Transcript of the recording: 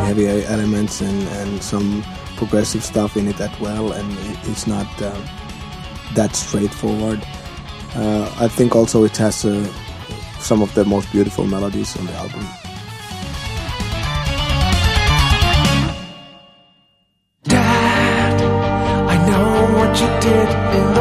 heavy elements and some progressive stuff in it as well, and it's not that straightforward. I think also it has some of the most beautiful melodies on the album. Dad, I know what you did in the